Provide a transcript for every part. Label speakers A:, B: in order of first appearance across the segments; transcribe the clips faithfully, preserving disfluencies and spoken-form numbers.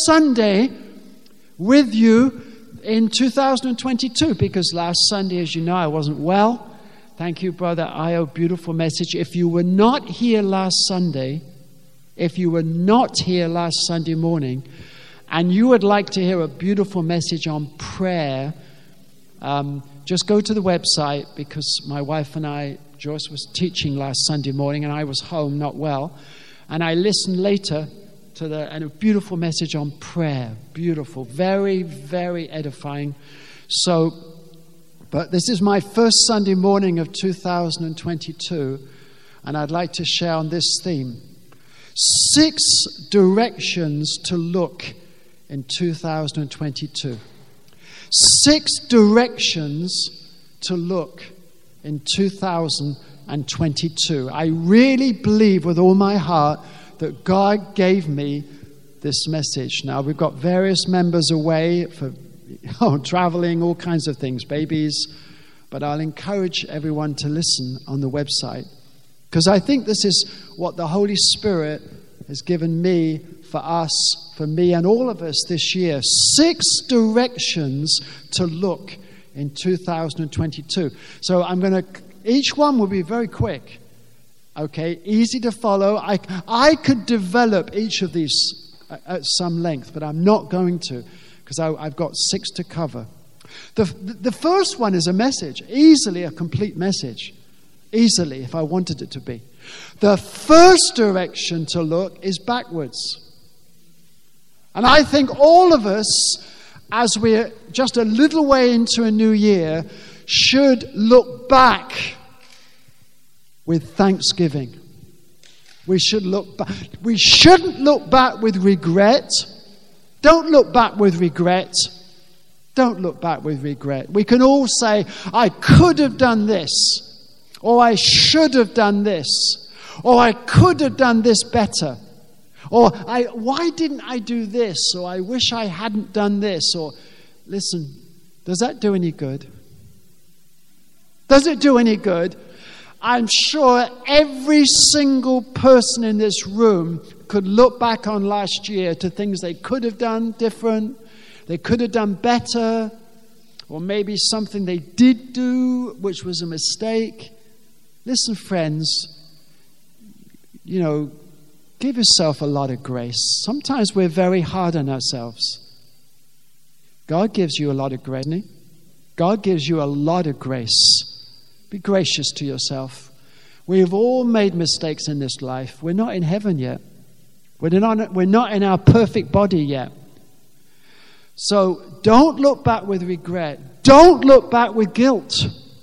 A: Sunday with you in two thousand twenty-two, because last Sunday, as you know, I wasn't well. Thank you, Brother Io. Beautiful message. If you were not here last Sunday, if you were not here last Sunday morning, and you would like to hear a beautiful message on prayer, um, just go to the website, because my wife and I, Joyce was teaching last Sunday morning, and I was home, not well. And I listened later to the and a beautiful message on prayer. Beautiful. Very, very edifying. So, but this is my first Sunday morning of two thousand twenty-two, and I'd like to share on this theme. Six directions to look in two thousand twenty-two. Six directions to look in two thousand twenty-two. I really believe with all my heart that God gave me this message. Now, we've got various members away for oh, traveling, all kinds of things, babies, but I'll encourage everyone to listen on the website, because I think this is what the Holy Spirit has given me, for us, for me and all of us this year. Six directions to look in two thousand twenty-two. So I'm going to, each one will be very quick. Okay, easy to follow. I, I could develop each of these at some length, but I'm not going to, because I've got six to cover. The, the first one is a message, easily a complete message, easily, if I wanted it to be. The first direction to look is backwards. And I think all of us, as we're just a little way into a new year, should look back with thanksgiving. We should look back. We shouldn't look back with regret. Don't look back with regret. Don't look back with regret. We can all say, I could have done this, or I should have done this, or I could have done this better, or I, why didn't I do this, or I wish I hadn't done this, or listen, does that do any good? Does it do any good? I'm sure every single person in this room could look back on last year to things they could have done different, they could have done better, or maybe something they did do which was a mistake. Listen, friends, you know, give yourself a lot of grace. Sometimes we're very hard on ourselves. God gives you a lot of grace, doesn't He? God gives you a lot of grace. Be gracious to yourself. We've all made mistakes in this life. We're not in heaven yet. We're not, we're not in our perfect body yet. So don't look back with regret. Don't look back with guilt.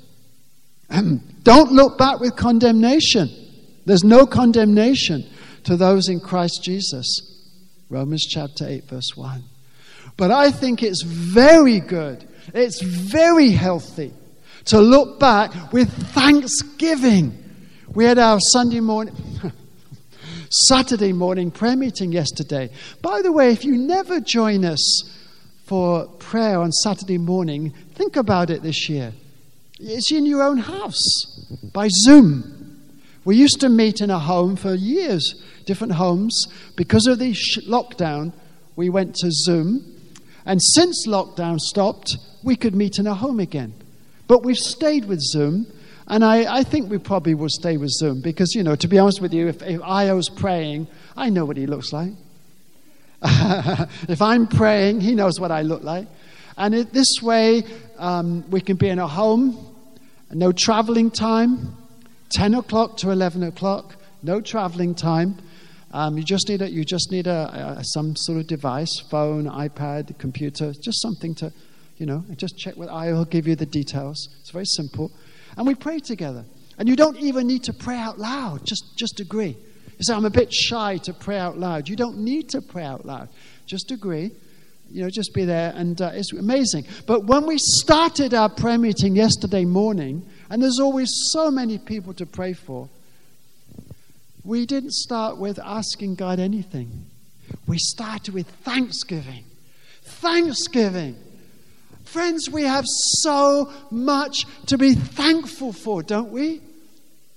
A: Don't look back with condemnation. There's no condemnation to those in Christ Jesus. Romans chapter eight, verse one. But I think it's very good. It's very healthy to look back with thanksgiving. We had our Sunday morning, Saturday morning prayer meeting yesterday. By the way, if you never join us for prayer on Saturday morning, think about it this year. It's in your own house, by Zoom. We used to meet in a home for years, different homes. Because of the lockdown, we went to Zoom. And since lockdown stopped, we could meet in a home again. But we've stayed with Zoom, and I, I think we probably will stay with Zoom because, you know, to be honest with you, if, if Io's praying, I know what he looks like. If I'm praying, he knows what I look like. And it, this way, um, we can be in a home, no traveling time, ten o'clock to eleven o'clock, no traveling time. Um, you just need a, you just need a, a some sort of device, phone, iPad, computer, just something to, you know, just check with I. He'll give you the details. It's very simple. And we pray together. And you don't even need to pray out loud. Just, just agree. You say, I'm a bit shy to pray out loud. You don't need to pray out loud. Just agree. You know, just be there. And uh, it's amazing. But when we started our prayer meeting yesterday morning, and there's always so many people to pray for, we didn't start with asking God anything. We started with thanksgiving. Thanksgiving. Friends, we have so much to be thankful for, don't we?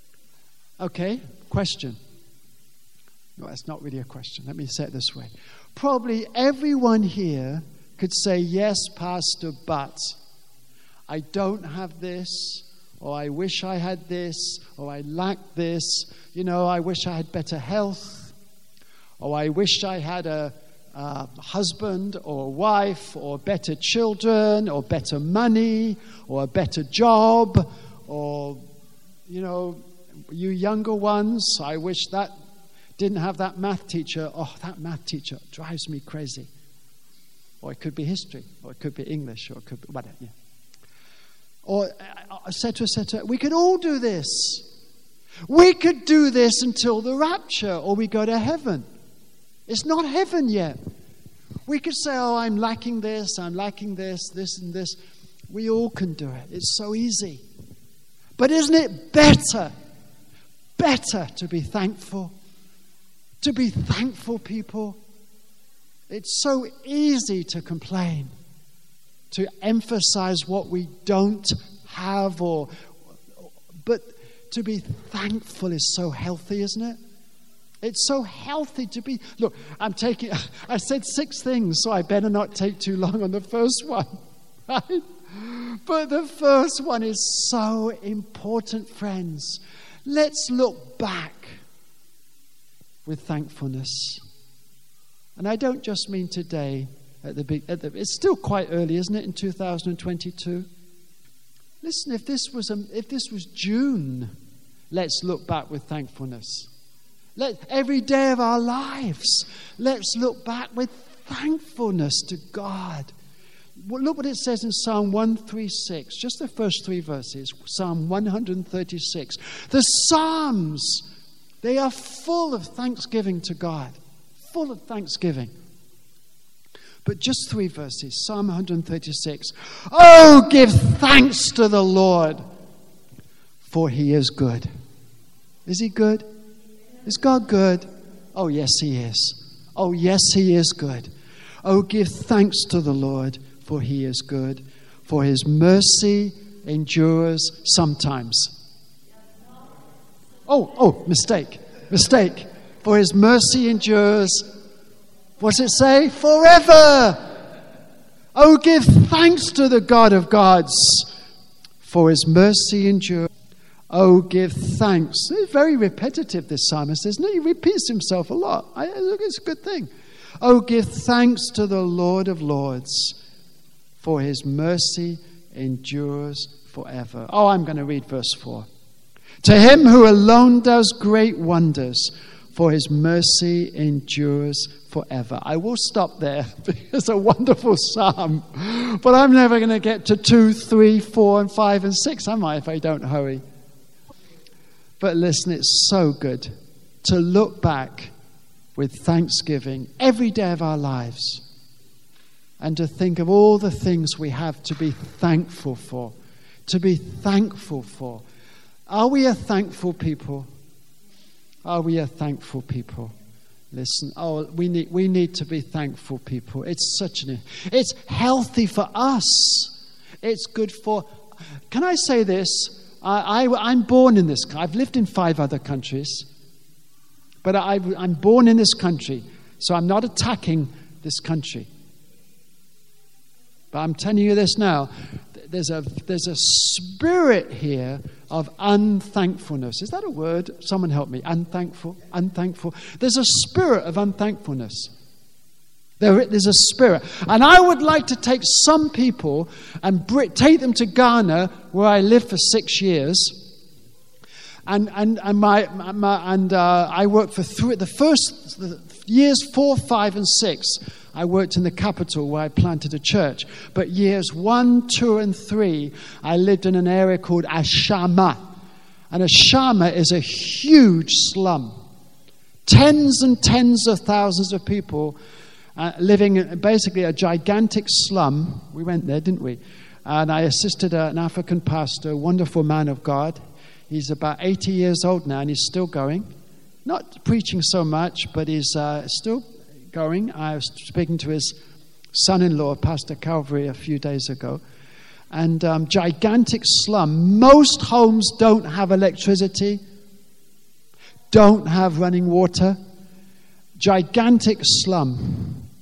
A: Okay, question. No, that's not really a question. Let me say it this way. probably everyone here could say, yes, Pastor, but I don't have this, or I wish I had this, or I lack this. You know, I wish I had better health, or I wish I had a, a husband or a wife, or better children, or better money, or a better job, or, you know, you younger ones, I wish that didn't have that math teacher. Oh, that math teacher drives me crazy. Or it could be history, or it could be English, or it could be whatever. Yeah. Or et cetera, et cetera. We could all do this. We could do this until the rapture, or we go to heaven. It's not heaven yet. We could say, oh, I'm lacking this, I'm lacking this, this and this. We all can do it. It's so easy. But isn't it better, better to be thankful? To be thankful people. It's so easy to complain, to emphasize what we don't have, or, but to be thankful is so healthy, isn't it? It's so healthy to be. Look, I'm taking. I said six things, so I better not take too long on the first one, right? But the first one is so important, friends. Let's look back with thankfulness. And I don't just mean today. At the big, at the, it's still quite early, isn't it, in two thousand twenty-two? Listen, if this was a, if this was June, let's look back with thankfulness. Let every day of our lives, let's look back with thankfulness to God. Well, look what it says in Psalm one thirty-six, just the first three verses. Psalm one thirty-six. The Psalms, they are full of thanksgiving to God, full of thanksgiving. But just three verses. Psalm one thirty-six. Oh, give thanks to the Lord, for he is good. Is he good? Is God good? Oh, yes, he is. Oh, yes, he is good. Oh, give thanks to the Lord, for he is good. For his mercy endures sometimes. Oh, oh, mistake. Mistake. For his mercy endures, what's it say? Forever. Oh, give thanks to the God of gods, for his mercy endures. Oh, give thanks. It's very repetitive, this psalmist, isn't it? He repeats himself a lot. I, it's a good thing. Oh, give thanks to the Lord of lords, for his mercy endures forever. Oh, I'm going to read verse four. To him who alone does great wonders, for his mercy endures forever. I will stop there. It's a wonderful psalm. But I'm never going to get to two, three, four, and five, and six, am I, if I don't hurry? But listen, it's so good to look back with thanksgiving every day of our lives and to think of all the things we have to be thankful for. To be thankful for. Are we a thankful people? Are we a thankful people? Listen, oh, we need we need to be thankful people. It's such an it's healthy for us. It's good for. Can I say this? I, I I'm born in this. I've lived in five other countries, but I, I'm born in this country, so I'm not attacking this country. But I'm telling you this now. There's a there's a spirit here of unthankfulness. Is that a word? Someone help me. Unthankful. Unthankful. There's a spirit of unthankfulness. There, there's a spirit. And I would like to take some people and br- take them to Ghana, where I lived for six years. And and and my, my and uh, I worked for three, the first the years four, five, and six. I worked in the capital where I planted a church. But years one, two, and three, I lived in an area called Ashama. And Ashama is a huge slum. Tens and tens of thousands of people uh, living in basically a gigantic slum. We went there, didn't we? And I assisted a, an African pastor, a wonderful man of God. He's about eighty years old now, and he's still going. Not preaching so much, but he's uh, still going. I was speaking to his son-in-law, Pastor Calvary, a few days ago. And um, gigantic slum. Most homes don't have electricity, don't have running water. Gigantic slum.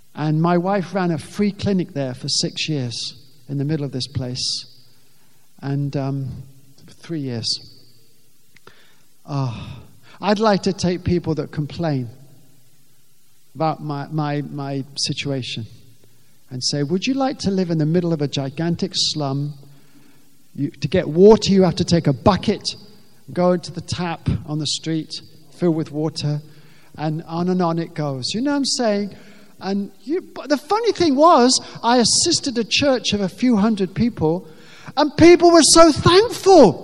A: And my wife ran a free clinic there for six years in the middle of this place. And um, three years. Oh, I'd like to take people that complain about my, my, my situation and say, would you like to live in the middle of a gigantic slum? You, to get water, you have to take a bucket, go into the tap on the street, fill with water, and on and on it goes. You know what I'm saying? And you, but the funny thing was, I assisted a church of a few hundred people, and people were so thankful.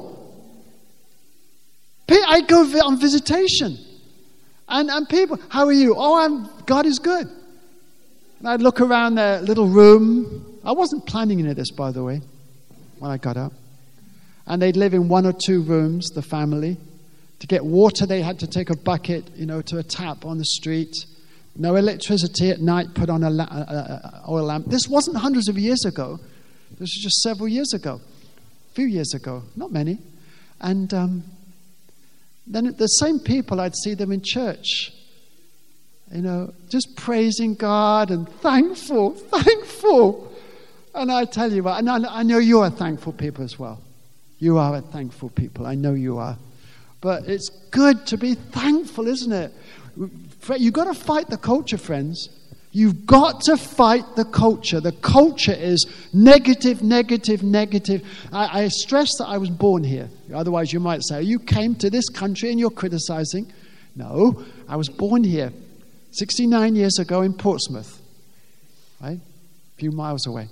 A: I go on visitation, and, and people, how are you? Oh, I'm, God is good. And I'd look around their little room. I wasn't planning any of this, by the way, when I got up. And they'd live in one or two rooms, the family. To get water, they had to take a bucket, you know, to a tap on the street. No electricity at night, put on a, la- a, a oil lamp. This wasn't hundreds of years ago. This was just several years ago. A few years ago. Not many. And um, then the same people, I'd see them in church. You know, just praising God and thankful, thankful. And I tell you what, and I, I know you are thankful people as well. You are a thankful people. I know you are. But it's good to be thankful, isn't it? You've got to fight the culture, friends. You've got to fight the culture. The culture is negative, negative, negative. I, I stress that I was born here. Otherwise, you might say, you came to this country and you're criticizing. No, I was born here sixty-nine years ago in Portsmouth, right? A few miles away.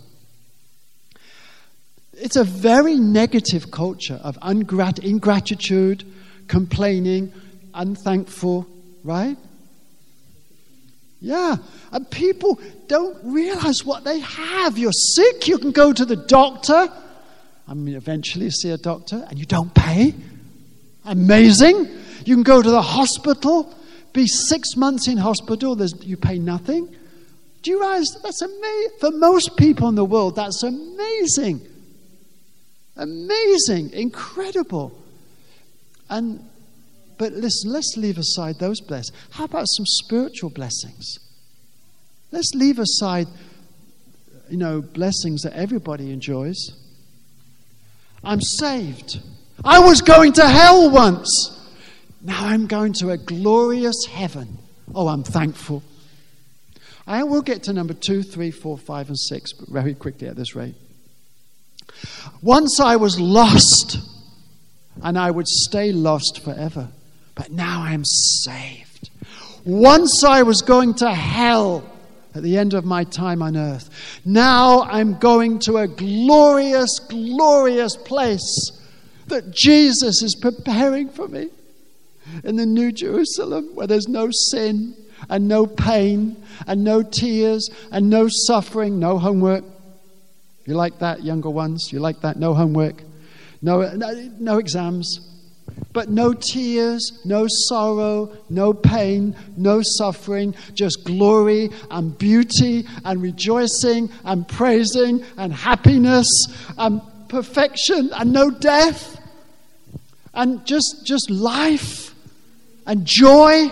A: It's a very negative culture of ungrat- ingratitude, complaining, unthankful, right? Yeah, and people don't realize what they have. You're sick, you can go to the doctor. I mean, eventually see a doctor, and you don't pay. Amazing. You can go to the hospital, be six months in hospital, there's, you pay nothing. Do you realize that's amazing? For most people in the world, that's amazing. Amazing, incredible. And But listen, let's leave aside those blessings. How about some spiritual blessings? Let's leave aside, you know, blessings that everybody enjoys. I'm saved. I was going to hell once. Now I'm going to a glorious heaven. Oh, I'm thankful. I will get to number two, three, four, five, and six, but very quickly at this rate. Once I was lost, and I would stay lost forever. But now I'm saved. Once I was going to hell at the end of my time on earth. Now I'm going to a glorious, glorious place that Jesus is preparing for me in the New Jerusalem, where there's no sin and no pain and no tears and no suffering, no homework. You like that, younger ones? You like that? No homework. No, no, no exams, but no tears, no sorrow, no pain, no suffering, just glory and beauty and rejoicing and praising and happiness and perfection and no death and just, just life and joy.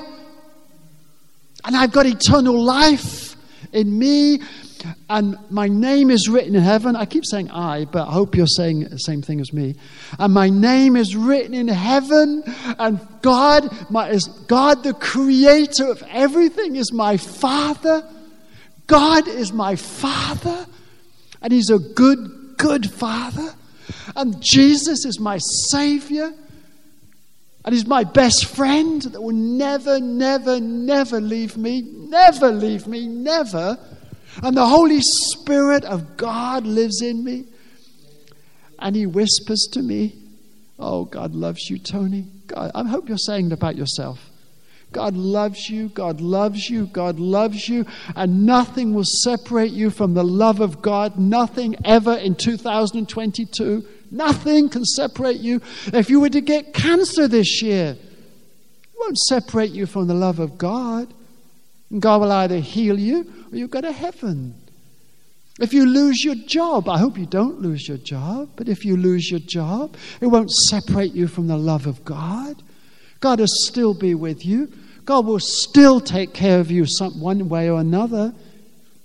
A: And I've got eternal life in me. And my name is written in heaven. I keep saying I, but I hope you're saying the same thing as me. And my name is written in heaven. And God, my, is God, the creator of everything, is my Father. God is my Father. And He's a good, good Father. And Jesus is my Savior. And He's my best friend that will never, never, never leave me. Never leave me. Never. And the Holy Spirit of God lives in me. And He whispers to me, oh, God loves you, Tony. God, I hope you're saying it about yourself. God loves you, God loves you, God loves you. And nothing will separate you from the love of God. Nothing ever in two thousand twenty-two. Nothing can separate you. If you were to get cancer this year, it won't separate you from the love of God. And God will either heal you or you'll go to heaven. If you lose your job, I hope you don't lose your job, but if you lose your job, it won't separate you from the love of God. God will still be with you. God will still take care of you some one way or another.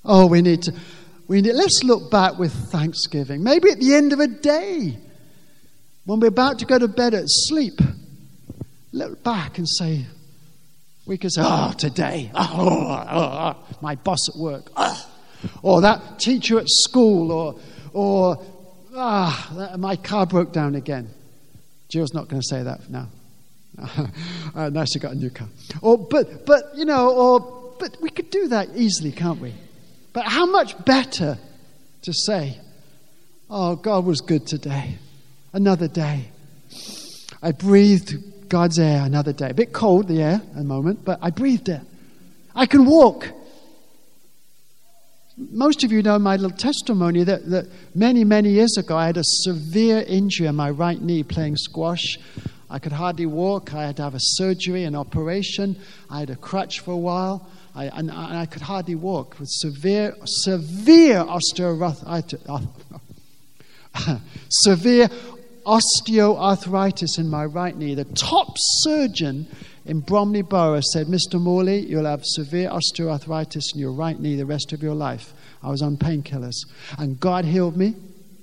A: Oh, we need to, we need, let's look back with thanksgiving. Maybe at the end of a day, when we're about to go to bed at sleep, look back and say, we could say, oh, today, oh, oh, oh, my boss at work, oh, or that teacher at school, or, or ah, my car broke down again. Jill's not going to say that now. uh, now she got a new car. Or, but, but you know, or, but we could do that easily, can't we? But how much better to say, oh, God was good today. Another day. I breathed God's air another day. A bit cold, the air, a moment, but I breathed it. I can walk. Most of you know my little testimony that, that many, many years ago I had a severe injury on my right knee playing squash. I could hardly walk. I had to have a surgery, an operation. I had a crutch for a while. I, and, and I could hardly walk with severe, severe osteoarthritis. severe osteoarthritis in my right knee. The top surgeon in Bromley Borough said, Mister Morley, you'll have severe osteoarthritis in your right knee the rest of your life. I was on painkillers. And God healed me.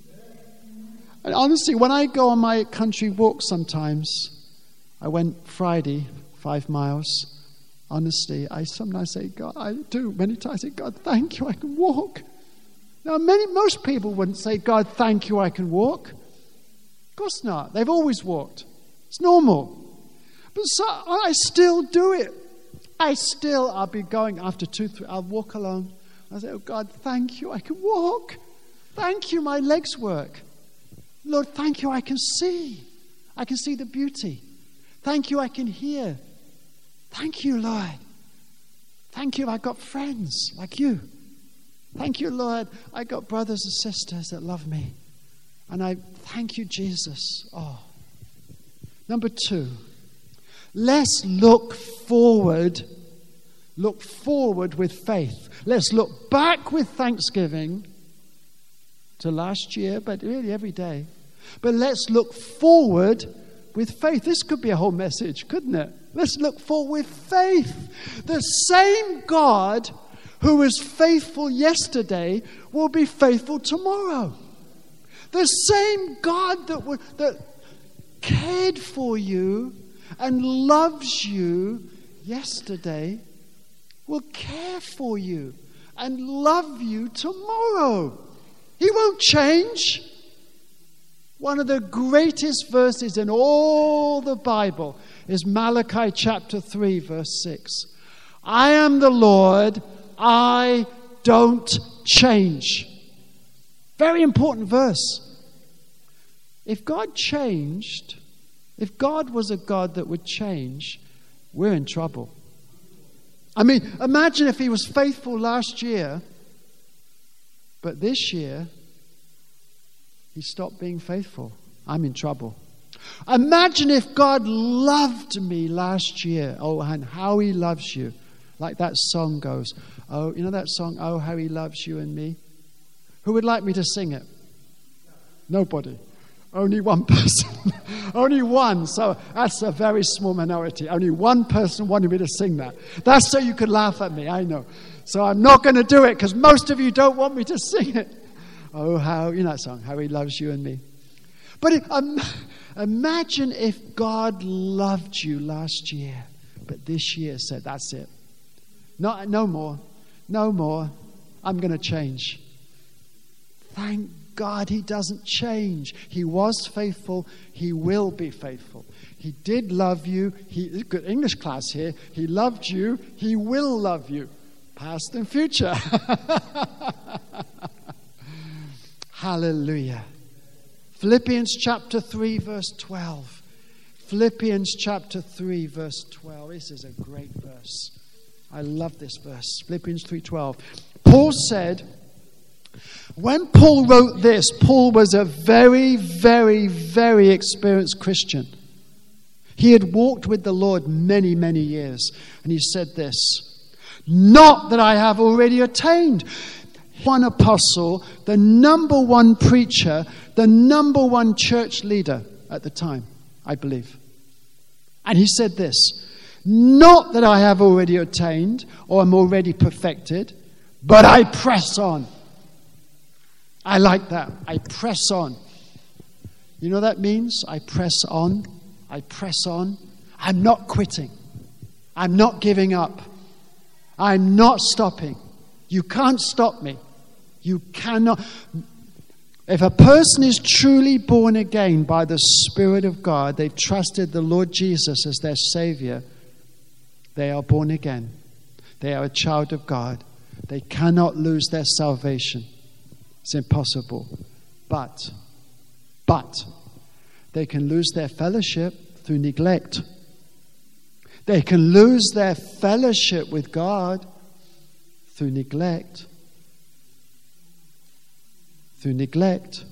A: And honestly, when I go on my country walk sometimes, I went Friday, five miles. Honestly, I sometimes say, God, I do. Many times I say, God, thank you, I can walk. Now, many, most people wouldn't say, God, thank you, I can walk. Of course not. They've always walked. It's normal. But so, I still do it. I still, I'll be going after two, three, I'll walk along. I'll say, oh, God, thank you, I can walk. Thank you, my legs work. Lord, thank you, I can see. I can see the beauty. Thank you, I can hear. Thank you, Lord. Thank you, I got friends like you. Thank you, Lord, I got brothers and sisters that love me. And I thank you, Jesus. Oh. Number two, let's look forward. Look forward with faith. Let's look back with thanksgiving to last year, but really every day. But let's look forward with faith. This could be a whole message, couldn't it? Let's look forward with faith. The same God who was faithful yesterday will be faithful tomorrow. The same God that, w- that cared for you and loves you yesterday will care for you and love you tomorrow. He won't change. One of the greatest verses in all the Bible is Malachi chapter three, verse six. I am the Lord, I don't change. Very important verse. If God changed, if God was a God that would change, we're in trouble. I mean, imagine if he was faithful last year, but this year, he stopped being faithful. I'm in trouble. Imagine if God loved me last year. Oh, and how he loves you. Like that song goes. Oh, you know that song, Oh, How He Loves You and Me? Who would like me to sing it? Nobody. Only one person. Only one. So that's a very small minority. Only one person wanted me to sing that. That's so you could laugh at me, I know. So I'm not going to do it because most of you don't want me to sing it. Oh, how, you know that song, How He Loves You and Me. But it, um, imagine if God loved you last year, but this year said, that's it. No, no more. No more. I'm going to change. Thank God he doesn't change. He was faithful. He will be faithful. He did love you. He, good English class here. He loved you. He will love you. Past and future. Hallelujah. Philippians chapter three, verse twelve. Philippians chapter three, verse twelve. This is a great verse. I love this verse. Philippians three twelve. Paul said, when Paul wrote this, Paul was a very, very, very experienced Christian. He had walked with the Lord many, many years. And he said this, not that I have already attained. One apostle, the number one preacher, the number one church leader at the time, I believe. And he said this, not that I have already attained or am already perfected, but I press on. I like that. I press on. You know what that means? I press on. I press on. I'm not quitting. I'm not giving up. I'm not stopping. You can't stop me. You cannot. If a person is truly born again by the Spirit of God, they've trusted the Lord Jesus as their Savior, they are born again. They are a child of God. They cannot lose their salvation. It's impossible. But, but, they can lose their fellowship through neglect. They can lose their fellowship with God through neglect. Through neglect.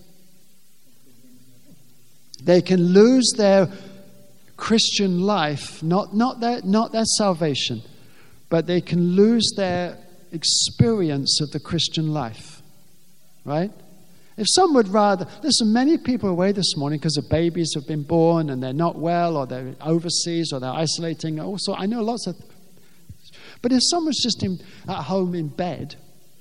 A: They can lose their Christian life, not, not, their, not their salvation, but they can lose their experience of the Christian life. Right? If some would rather, listen, many people are away this morning because the babies have been born and they're not well, or they're overseas, or they're isolating. Also, I know lots of, but if someone's just in, at home in bed,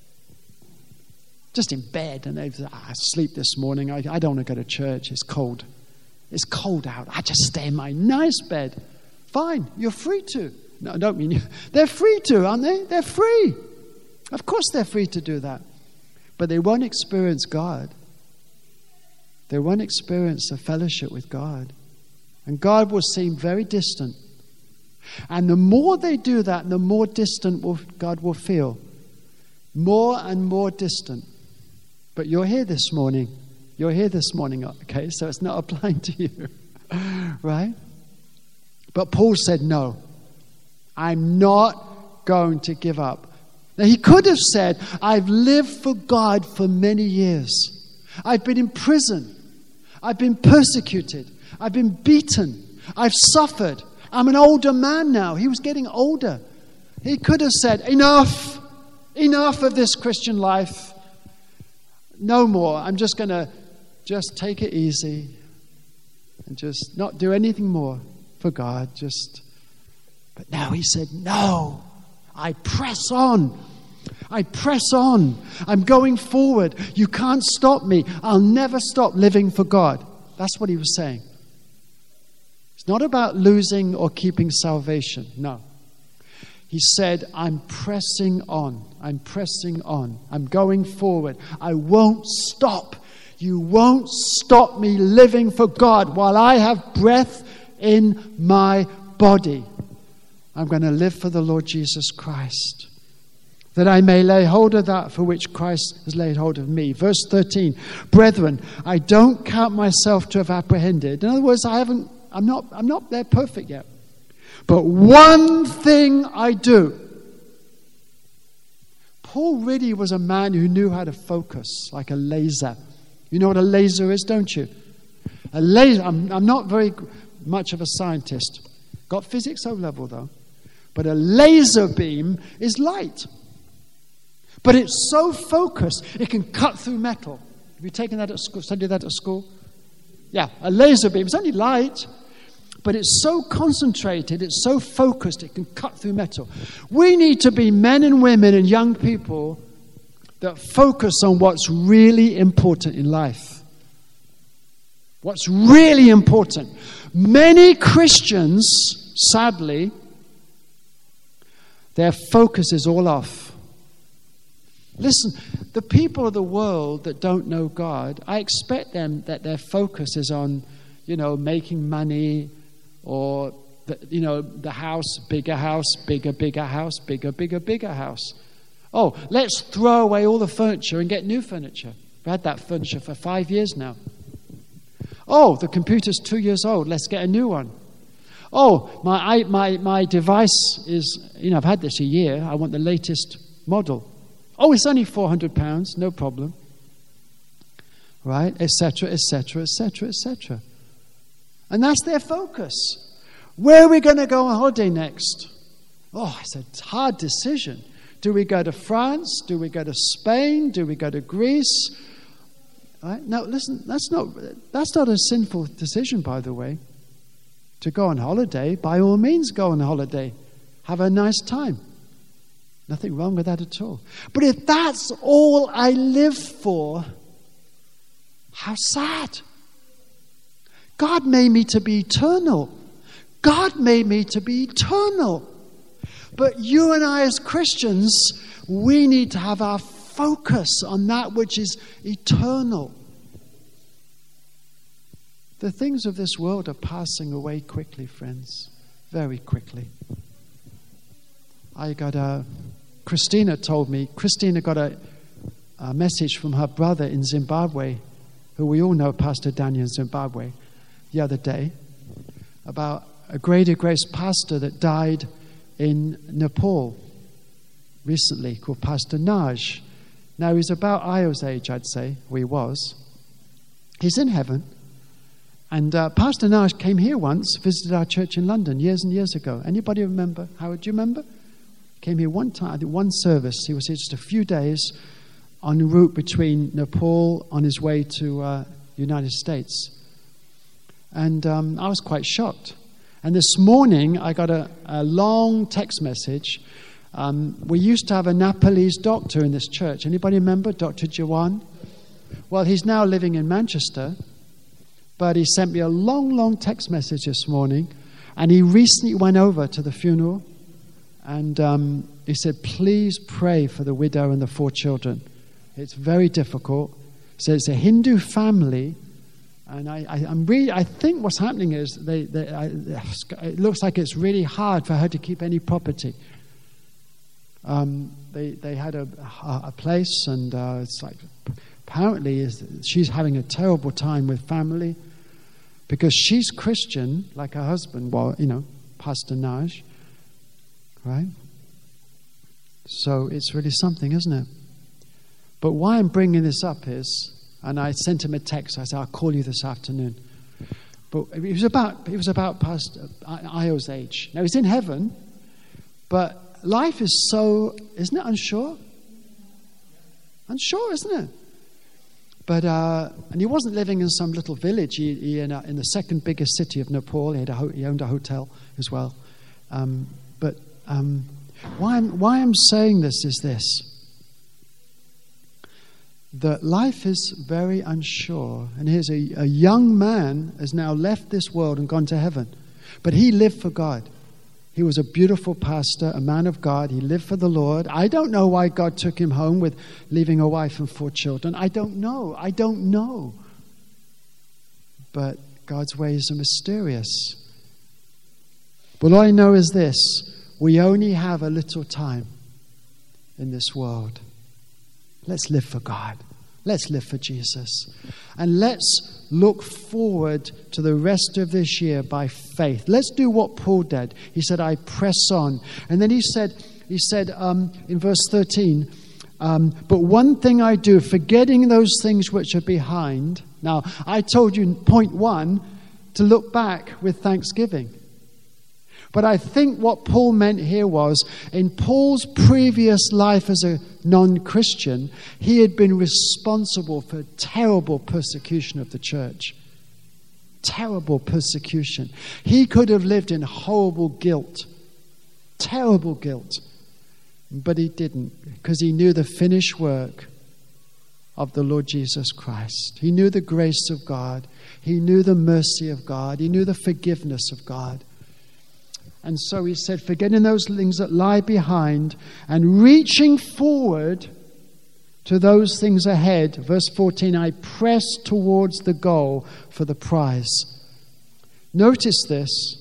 A: just in bed, and they've ah, I sleep this morning, I, I don't want to go to church, it's cold. It's cold out. I just stay in my nice bed. Fine, you're free to. No, I don't mean you. They're free to, aren't they? They're free. Of course they're free to do that. But they won't experience God. They won't experience a fellowship with God. And God will seem very distant. And the more they do that, the more distant will, God will feel. More and more distant. But you're here this morning. You're here this morning, okay? So it's not applying to you. Right? But Paul said, no. I'm not going to give up. Now, he could have said, I've lived for God for many years. I've been in prison. I've been persecuted. I've been beaten. I've suffered. I'm an older man now. He was getting older. He could have said, enough. Enough of this Christian life. No more. I'm just going to just take it easy and just not do anything more for God. Just. But now he said, no. I press on. I press on. I'm going forward. You can't stop me. I'll never stop living for God. That's what he was saying. It's not about losing or keeping salvation. No. He said, I'm pressing on. I'm pressing on. I'm going forward. I won't stop. You won't stop me living for God while I have breath in my body. I'm going to live for the Lord Jesus Christ, that I may lay hold of that for which Christ has laid hold of me. Verse thirteen, brethren, I don't count myself to have apprehended. In other words, I haven't, I'm not, I'm not there perfect yet. But one thing I do. Paul really was a man who knew how to focus like a laser. You know what a laser is, don't you? A laser, I'm, I'm not very much of a scientist. Got physics O level though. But a laser beam is light. But it's so focused, it can cut through metal. Have you taken that at school, studied that at school? Yeah, a laser beam, it's only light, but it's so concentrated, it's so focused, it can cut through metal. We need to be men and women and young people that focus on what's really important in life. What's really important. Many Christians, sadly, their focus is all off. Listen, the people of the world that don't know God, I expect them that their focus is on, you know, making money or, the, you know, the house, bigger house, bigger, bigger house, bigger, bigger, bigger house. Oh, let's throw away all the furniture and get new furniture. We've had that furniture for five years now. Oh, the computer's two years old. Let's get a new one. Oh, my, I, my, my device is, you know, I've had this a year. I want the latest model. Oh, it's only four hundred pounds. No problem. Right? Et cetera, et cetera, et cetera, et cetera. And that's their focus. Where are we going to go on holiday next? Oh, it's a hard decision. Do we go to France? Do we go to Spain? Do we go to Greece? Right? Now, listen, that's not, that's not a sinful decision, by the way. To go on holiday, by all means go on holiday. Have a nice time. Nothing wrong with that at all. But if that's all I live for, how sad. God made me to be eternal. God made me to be eternal. But you and I as Christians, we need to have our focus on that which is eternal. The things of this world are passing away quickly, friends. Very quickly. I got a... Christina told me, Christina got a, a message from her brother in Zimbabwe, who we all know, Pastor Daniel in Zimbabwe, the other day, about a Greater Grace pastor that died in Nepal recently, called Pastor Naj. Now, he's about Io's age, I'd say, or he was. He's in heaven. And uh, Pastor Naj came here once, visited our church in London years and years ago. Anybody remember? Howard, do you remember? Came here one time, I think one service. He was here just a few days en route between Nepal on his way to uh, the United States. And um, I was quite shocked. And this morning, I got a, a long text message. Um, we used to have a Nepalese doctor in this church. Anybody remember Doctor Jawan? Well, he's now living in Manchester. But he sent me a long, long text message this morning. And he recently went over to the funeral. And um, he said, please pray for the widow and the four children. It's very difficult. So it's a Hindu family. And I, I, I'm really, I think what's happening is they, they, I, it looks like it's really hard for her to keep any property. Um, they they had a, a place, and uh, it's like apparently is she's having a terrible time with family because she's Christian, like her husband, well, you know, Pastor Naj, right? So it's really something, isn't it? But why I'm bringing this up is. And I sent him a text. I said, I'll call you this afternoon. But it was about it was about past Io's age. Now, he's in heaven, but life is so, isn't it, unsure? Unsure, isn't it? But, uh, and he wasn't living in some little village. He, he in, a, in the second biggest city of Nepal. He, had a ho- he owned a hotel as well. Um, but um, why, I'm, why I'm saying this is this. That life is very unsure. And here's a, a young man has now left this world and gone to heaven. But he lived for God. He was a beautiful pastor, a man of God. He lived for the Lord. I don't know why God took him home with leaving a wife and four children. I don't know. I don't know. But God's ways are mysterious. But all I know is this. We only have a little time in this world. Let's live for God. Let's live for Jesus. And let's look forward to the rest of this year by faith. Let's do what Paul did. He said, I press on. And then he said, he said um, in verse thirteen, um, but one thing I do, forgetting those things which are behind. Now, I told you, point one, to look back with thanksgiving. But I think what Paul meant here was, in Paul's previous life as a non-Christian, he had been responsible for terrible persecution of the church. Terrible persecution. He could have lived in horrible guilt. Terrible guilt. But he didn't, because he knew the finished work of the Lord Jesus Christ. He knew the grace of God. He knew the mercy of God. He knew the forgiveness of God. And so he said, forgetting those things that lie behind and reaching forward to those things ahead. Verse fourteen, I press towards the goal for the prize. Notice this.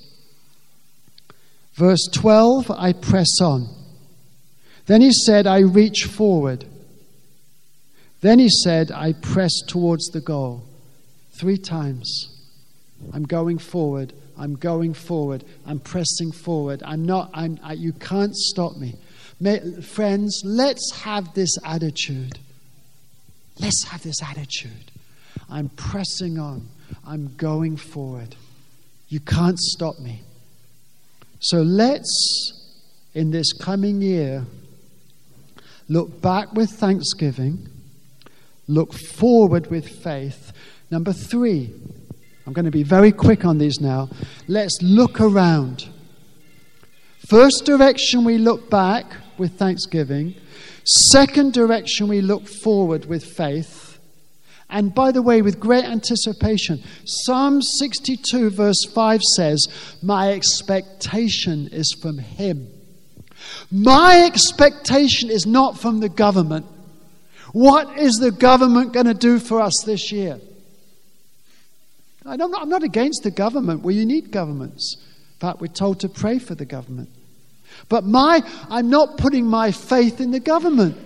A: Verse twelve, I press on. Then he said, I reach forward. Then he said, I press towards the goal. Three times. I'm going forward. I'm going forward. I'm pressing forward. I'm not, I'm, I, you can't stop me. May, friends, let's have this attitude. Let's have this attitude. I'm pressing on. I'm going forward. You can't stop me. So let's, in this coming year, look back with thanksgiving. Look forward with faith. Number three, I'm going to be very quick on these now. Let's look around. First direction we look back, with thanksgiving. Second direction, we look forward with faith. And by the way, with great anticipation. Psalm sixty-two verse five says, my expectation is from him. My expectation is not from the government. What is the government going to do for us this year? I'm not, I'm not against the government. Well, you need governments. In fact, we're told to pray for the government. But my, I'm not putting my faith in the government.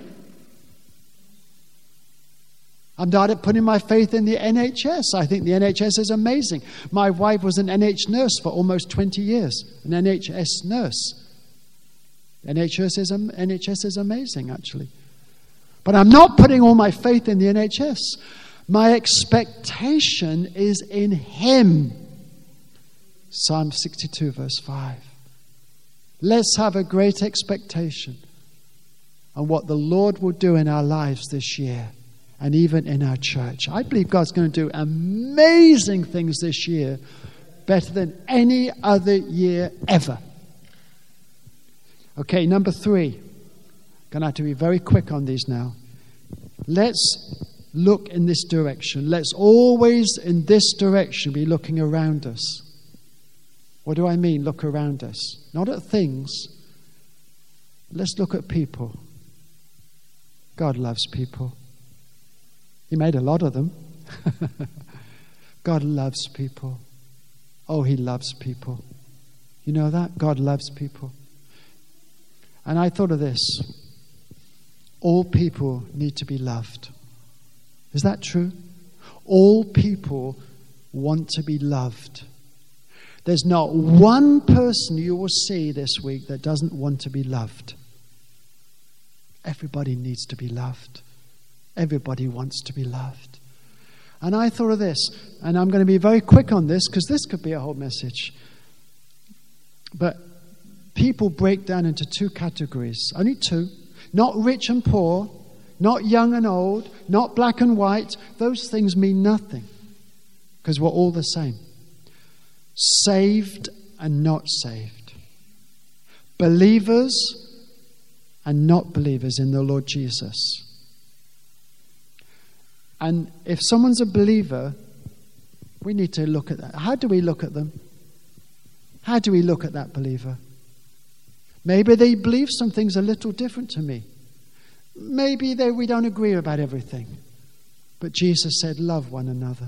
A: I'm not putting my faith in the N H S. I think the N H S is amazing. My wife was an N H nurse for almost twenty years. An N H S nurse. N H S is, N H S is amazing, actually. But I'm not putting all my faith in the N H S. My expectation is in him. Psalm sixty-two verse five. Let's have a great expectation on what the Lord will do in our lives this year and even in our church. I believe God's going to do amazing things this year, better than any other year ever. Okay, number three. Going to have to be very quick on these now. Let's look in this direction. Let's always in this direction be looking around us. What do I mean, look around us? Not at things. Let's look at people. God loves people. He made a lot of them. God loves people. Oh, he loves people. You know that? God loves people. And I thought of this. All people need to be loved. Is that true? All people want to be loved. There's not one person you will see this week that doesn't want to be loved. Everybody needs to be loved. Everybody wants to be loved. And I thought of this, and I'm going to be very quick on this because this could be a whole message. But people break down into two categories. Only two. Not rich and poor, not young and old, not black and white. Those things mean nothing because we're all the same. Saved and not saved. Believers and not believers in the Lord Jesus. And if someone's a believer, we need to look at that. How do we look at them? How do we look at that believer? Maybe they believe some things a little different to me. Maybe they, we don't agree about everything. But Jesus said, love one another.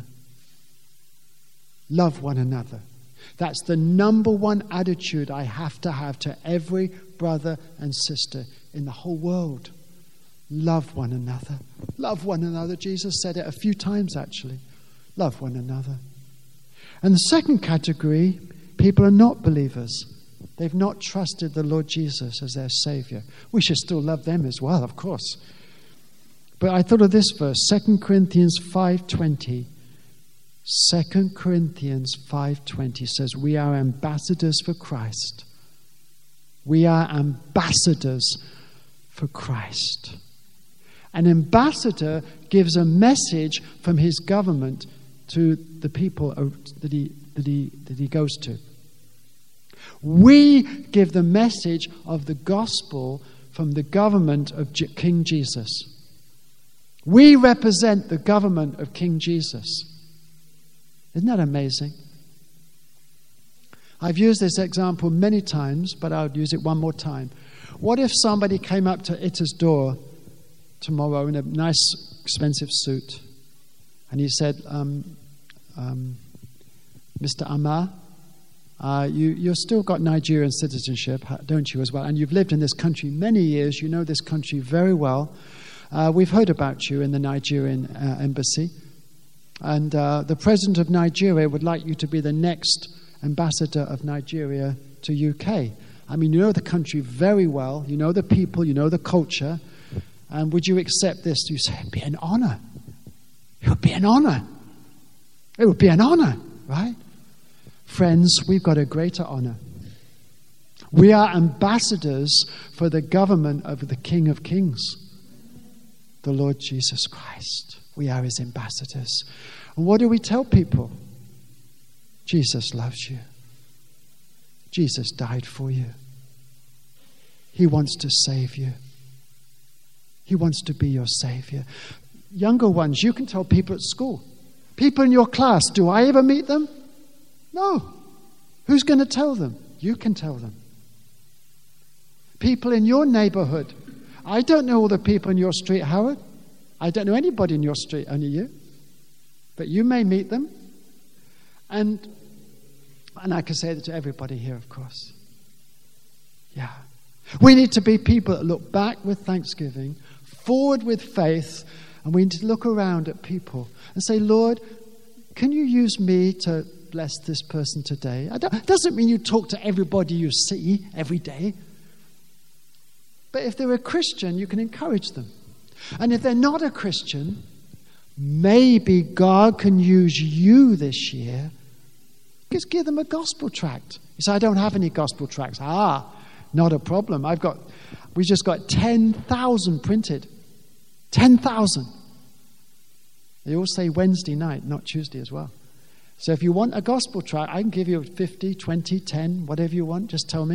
A: Love one another. That's the number one attitude I have to have to every brother and sister in the whole world. Love one another. Love one another. Jesus said it a few times, actually. Love one another. And the second category, people are not believers. They've not trusted the Lord Jesus as their Savior. We should still love them as well, of course. But I thought of this verse, Second Corinthians five twenty. Second Corinthians five twenty says, we are ambassadors for Christ. We are ambassadors for Christ. An ambassador gives a message from his government to the people that he, that he, that he goes to. We give the message of the gospel from the government of King Jesus. We represent the government of King Jesus. Isn't that amazing? I've used this example many times, but I'll use it one more time. What if somebody came up to Itta's door tomorrow in a nice, expensive suit, and he said, um, um, Mister Amar, uh, you, you've still got Nigerian citizenship, don't you, as well? And you've lived in this country many years. You know this country very well. Uh, we've heard about you in the Nigerian uh, embassy. And uh, the president of Nigeria would like you to be the next ambassador of Nigeria to U K. I mean, you know the country very well. You know the people. You know the culture. And would you accept this? You say, it'd be an honor. It would be an honor. It would be an honor, right? Friends, we've got a greater honor. We are ambassadors for the government of the King of Kings, the Lord Jesus Christ. We are his ambassadors. And what do we tell people? Jesus loves you. Jesus died for you. He wants to save you. He wants to be your Savior. Younger ones, you can tell people at school. People in your class, do I ever meet them? No. Who's going to tell them? You can tell them. People in your neighborhood. I don't know all the people in your street, Howard. I don't know anybody in your street, only you. But you may meet them. And, and I can say that to everybody here, of course. Yeah. We need to be people that look back with thanksgiving, forward with faith, and we need to look around at people and say, Lord, can you use me to bless this person today? It doesn't mean you talk to everybody you see every day. But if they're a Christian, you can encourage them. And if they're not a Christian, maybe God can use you this year. Just give them a gospel tract. You say, I don't have any gospel tracts. Ah, not a problem. I've got, we just got ten thousand printed. ten thousand. They all say Wednesday night, not Tuesday as well. So if you want a gospel tract, I can give you fifty, twenty, ten, whatever you want. Just tell me.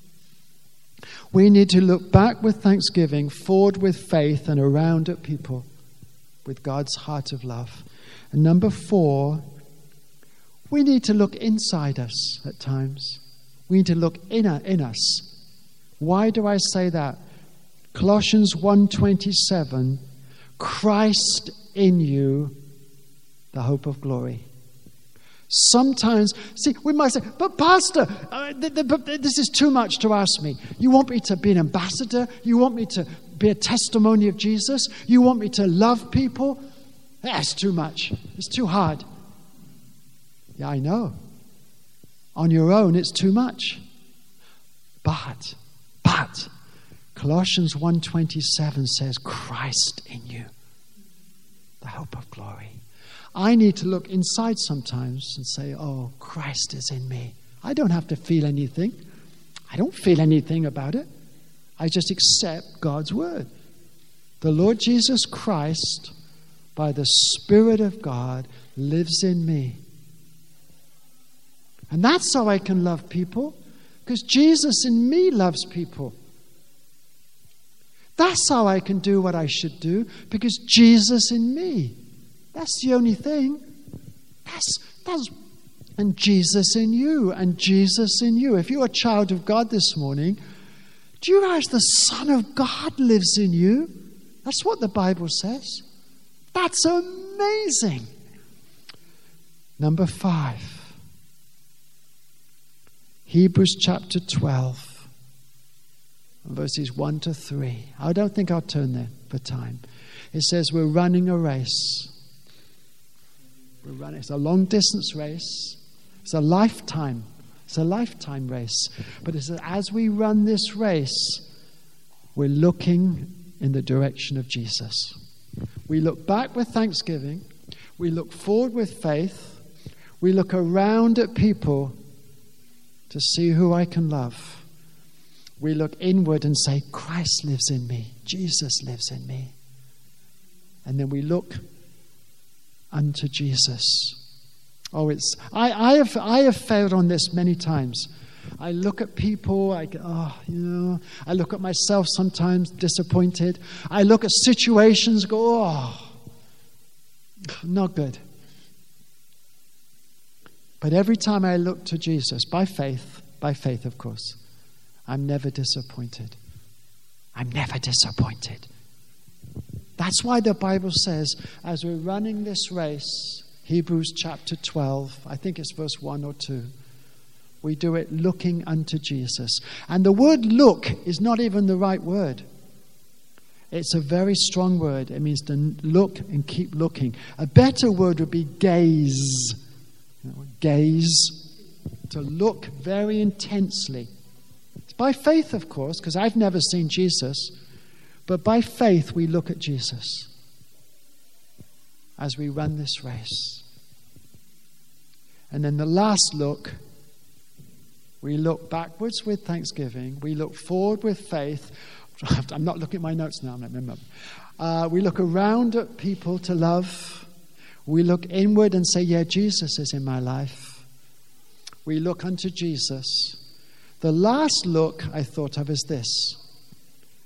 A: We need to look back with thanksgiving, forward with faith, and around at people with God's heart of love. And number four, we need to look inside us at times. We need to look in, in us. Why do I say that? Colossians one twenty-seven, Christ in you, the hope of glory. Sometimes, see, we might say, but Pastor, uh, th- th- but this is too much to ask me. You want me to be an ambassador? You want me to be a testimony of Jesus? You want me to love people? That's too much. It's too hard. Yeah, I know. On your own, it's too much. But, but, Colossians one twenty-seven says, Christ in you, the hope of glory. I need to look inside sometimes and say, oh, Christ is in me. I don't have to feel anything. I don't feel anything about it. I just accept God's word. The Lord Jesus Christ, by the Spirit of God, lives in me. And that's how I can love people, because Jesus in me loves people. That's how I can do what I should do, because Jesus in me. That's the only thing. That's, that's, and Jesus in you, and Jesus in you. If you're a child of God this morning, do you realize the Son of God lives in you? That's what the Bible says. That's amazing. Number five. Hebrews chapter twelve, verses one to three. I don't think I'll turn there for time. It says we're running a race. We're running. It's a long distance race. It's a lifetime. It's a lifetime race. But it says as we run this race, we're looking in the direction of Jesus. We look back with thanksgiving. We look forward with faith. We look around at people to see who I can love. We look inward and say, Christ lives in me. Jesus lives in me. And then we look unto Jesus. Oh, it's I, I have I have failed on this many times. I look at people, I go, oh, you know, I look at myself sometimes disappointed. I look at situations, go, oh, not good. But every time I look to Jesus, by faith, by faith, of course, I'm never disappointed. I'm never disappointed. That's why the Bible says, as we're running this race, Hebrews chapter twelve, I think it's verse one or two, we do it looking unto Jesus. And the word look is not even the right word. It's a very strong word. It means to look and keep looking. A better word would be gaze. You know, gaze, to look very intensely. It's by faith, of course, because I've never seen Jesus. But by faith, we look at Jesus as we run this race. And then the last look, we look backwards with thanksgiving. We look forward with faith. I'm not looking at my notes now. I'm not remembering. Uh, we look around at people to love. We look inward and say, yeah, Jesus is in my life. We look unto Jesus. The last look I thought of is this.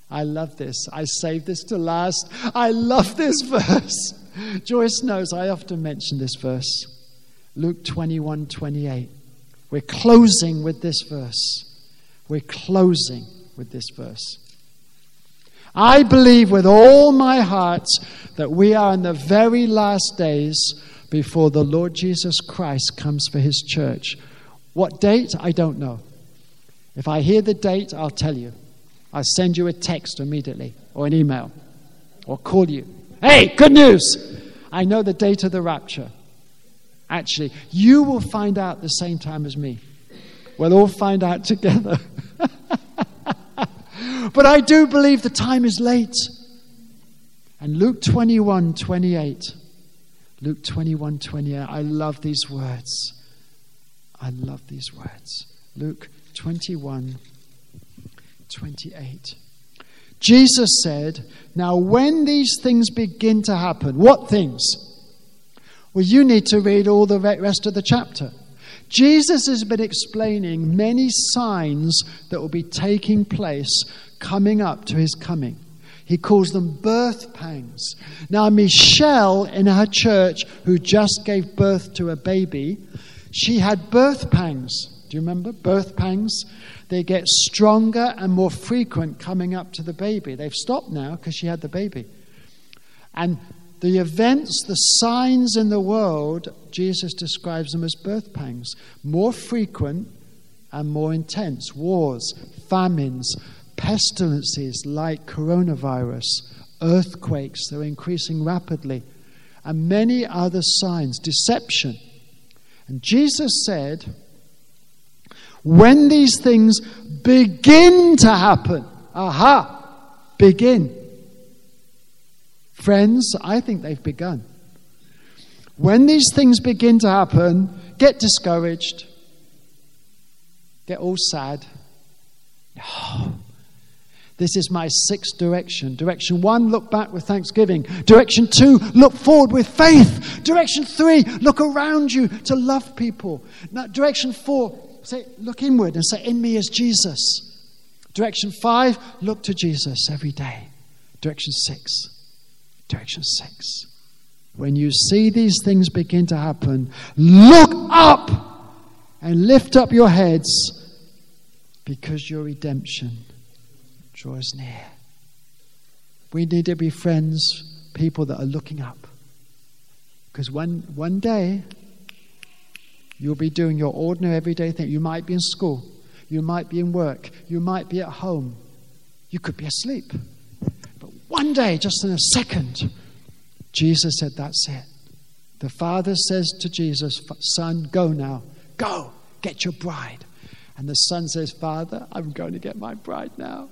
A: I love this. I saved this to last. I love this verse. Joyce knows I often mention this verse. Luke twenty-one twenty-eight. We're closing with this verse. We're closing with this verse. I believe with all my heart that we are in the very last days before the Lord Jesus Christ comes for his church. What date? I don't know. If I hear the date, I'll tell you. I'll send you a text immediately or an email or call you. Hey, good news! I know the date of the rapture. Actually, you will find out the same time as me. We'll all find out together. But I do believe the time is late. And Luke twenty-one twenty-eight. Luke twenty-one twenty-eight. I love these words. I love these words. Luke twenty-one twenty-eight. Jesus said, now when these things begin to happen, what things? Well, you need to read all the rest of the chapter. Jesus has been explaining many signs that will be taking place coming up to his coming. He calls them birth pangs. Now, Michelle in her church, who just gave birth to a baby, she had birth pangs. Do you remember? Birth pangs. They get stronger and more frequent coming up to the baby. They've stopped now because she had the baby. And the events, the signs in the world, Jesus describes them as birth pangs. More frequent and more intense. Wars, famines, pestilences like coronavirus, earthquakes, they're increasing rapidly, and many other signs, deception. And Jesus said, when these things begin to happen, aha, begin. Friends, I think they've begun. When these things begin to happen, get discouraged, get all sad. Oh, this is my sixth direction. Direction one, look back with thanksgiving. Direction two, look forward with faith. Direction three, look around you to love people. Now, direction four, say, look inward and say, in me is Jesus. Direction five, look to Jesus every day. Direction six, direction six. When you see these things begin to happen, look up and lift up your heads because your redemption draws near. We need to be friends, people that are looking up. Because one, one day, you'll be doing your ordinary everyday thing. You might be in school. You might be in work. You might be at home. You could be asleep. But one day, just in a second, Jesus said, that's it. The Father says to Jesus, Son, go now. Go, get your bride. And the Son says, Father, I'm going to get my bride now.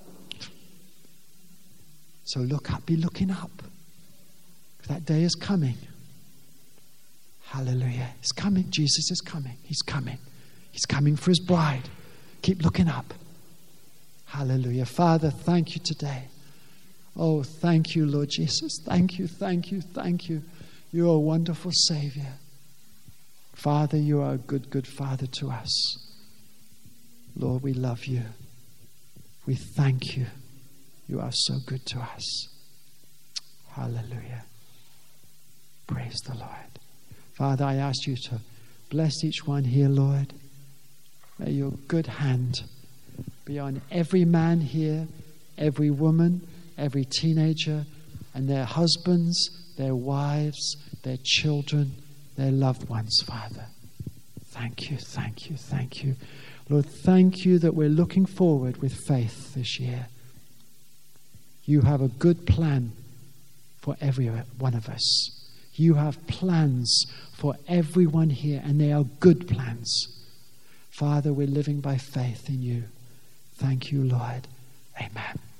A: So look up, be looking up. That day is coming. Hallelujah. It's coming. Jesus is coming. He's coming. He's coming for his bride. Keep looking up. Hallelujah. Father, thank you today. Oh, thank you, Lord Jesus. Thank you, thank you, thank you. You are a wonderful Savior. Father, you are a good, good Father to us. Lord, we love you. We thank you. You are so good to us. Hallelujah. Praise the Lord. Father, I ask you to bless each one here, Lord. May your good hand be on every man here, every woman, every teenager, and their husbands, their wives, their children, their loved ones, Father. Thank you, thank you, thank you. Lord, thank you that we're looking forward with faith this year. You have a good plan for every one of us. You have plans for everyone here, and they are good plans. Father, we're living by faith in you. Thank you, Lord. Amen.